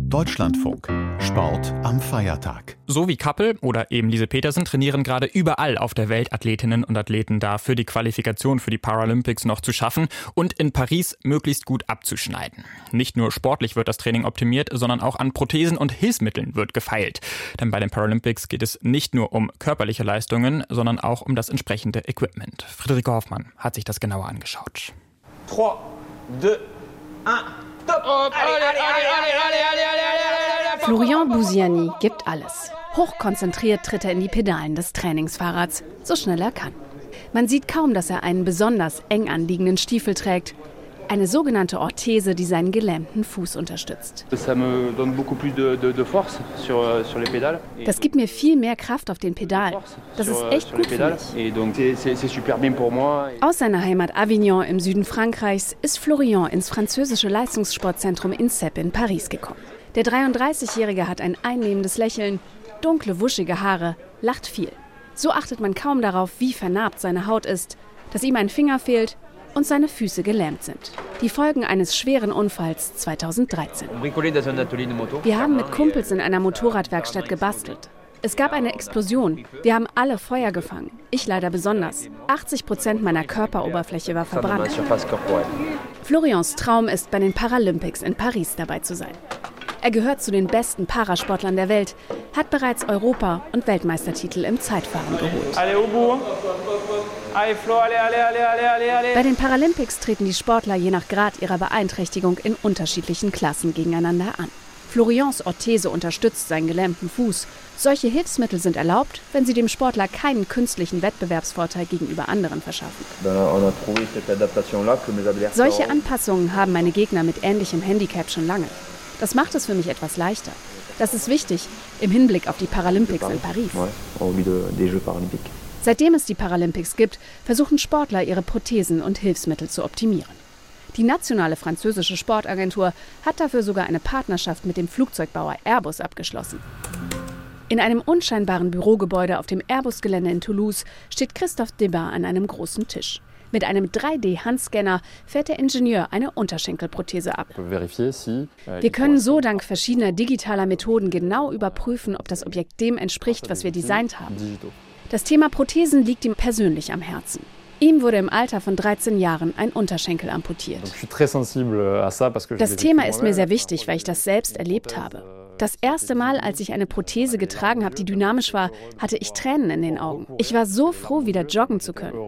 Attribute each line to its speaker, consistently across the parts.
Speaker 1: Deutschlandfunk. Sport am Feiertag.
Speaker 2: So wie Kappel oder eben Lise Petersen trainieren gerade überall auf der Welt Athletinnen und Athleten dafür, die Qualifikation für die Paralympics noch zu schaffen und in Paris möglichst gut abzuschneiden. Nicht nur sportlich wird das Training optimiert, sondern auch an Prothesen und Hilfsmitteln wird gefeilt. Denn bei den Paralympics geht es nicht nur um körperliche Leistungen, sondern auch um das entsprechende Equipment. Friederike Hoffmann hat sich das genauer angeschaut.
Speaker 3: 3, 2, 1, top!
Speaker 4: Florian Bouziani gibt alles. Hochkonzentriert tritt er in die Pedalen des Trainingsfahrrads, so schnell er kann. Man sieht kaum, dass er einen besonders eng anliegenden Stiefel trägt. Eine sogenannte Orthese, die seinen gelähmten Fuß unterstützt. Das gibt mir viel mehr Kraft auf den Pedalen. Das ist echt gut für mich. Aus seiner Heimat Avignon im Süden Frankreichs ist Florian ins französische Leistungssportzentrum INSEP in Paris gekommen. Der 33-Jährige hat ein einnehmendes Lächeln, dunkle, wuschige Haare, lacht viel. So achtet man kaum darauf, wie vernarbt seine Haut ist, dass ihm ein Finger fehlt und seine Füße gelähmt sind. Die Folgen eines schweren Unfalls 2013. Wir haben mit Kumpels in einer Motorradwerkstatt gebastelt. Es gab eine Explosion. Wir haben alle Feuer gefangen. Ich leider besonders. 80% meiner Körperoberfläche war verbrannt. Florians Traum ist, bei den Paralympics in Paris dabei zu sein. Er gehört zu den besten Parasportlern der Welt, hat bereits Europa- und Weltmeistertitel im Zeitfahren geholt. Bei den Paralympics treten die Sportler je nach Grad ihrer Beeinträchtigung in unterschiedlichen Klassen gegeneinander an. Florians Orthese unterstützt seinen gelähmten Fuß. Solche Hilfsmittel sind erlaubt, wenn sie dem Sportler keinen künstlichen Wettbewerbsvorteil gegenüber anderen verschaffen. Solche Anpassungen haben meine Gegner mit ähnlichem Handicap schon lange. Das macht es für mich etwas leichter. Das ist wichtig im Hinblick auf die Paralympics in Paris. Seitdem es die Paralympics gibt, versuchen Sportler, ihre Prothesen und Hilfsmittel zu optimieren. Die nationale französische Sportagentur hat dafür sogar eine Partnerschaft mit dem Flugzeugbauer Airbus abgeschlossen. In einem unscheinbaren Bürogebäude auf dem Airbus-Gelände in Toulouse steht Christophe Debat an einem großen Tisch. Mit einem 3D-Handscanner fährt der Ingenieur eine Unterschenkelprothese ab. Wir können so dank verschiedener digitaler Methoden genau überprüfen, ob das Objekt dem entspricht, was wir designt haben. Das Thema Prothesen liegt ihm persönlich am Herzen. Ihm wurde im Alter von 13 Jahren ein Unterschenkel amputiert. Das Thema ist mir sehr wichtig, weil ich das selbst erlebt habe. Das erste Mal, als ich eine Prothese getragen habe, die dynamisch war, hatte ich Tränen in den Augen. Ich war so froh, wieder joggen zu können.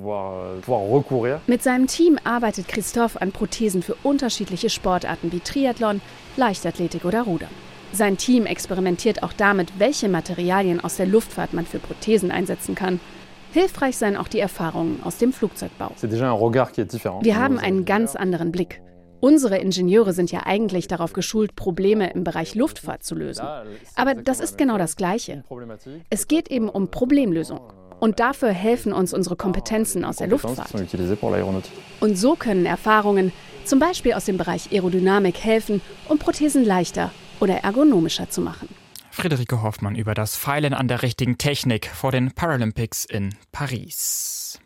Speaker 4: Mit seinem Team arbeitet Christophe an Prothesen für unterschiedliche Sportarten wie Triathlon, Leichtathletik oder Rudern. Sein Team experimentiert auch damit, welche Materialien aus der Luftfahrt man für Prothesen einsetzen kann. Hilfreich seien auch die Erfahrungen aus dem Flugzeugbau. Wir haben einen ganz anderen Blick. Unsere Ingenieure sind ja eigentlich darauf geschult, Probleme im Bereich Luftfahrt zu lösen. Aber das ist genau das Gleiche. Es geht eben um Problemlösung. Und dafür helfen uns unsere Kompetenzen aus der Luftfahrt. Und so können Erfahrungen, zum Beispiel aus dem Bereich Aerodynamik, helfen, um Prothesen leichter oder ergonomischer zu machen.
Speaker 2: Friederike Hoffmann über das Feilen an der richtigen Technik vor den Paralympics in Paris.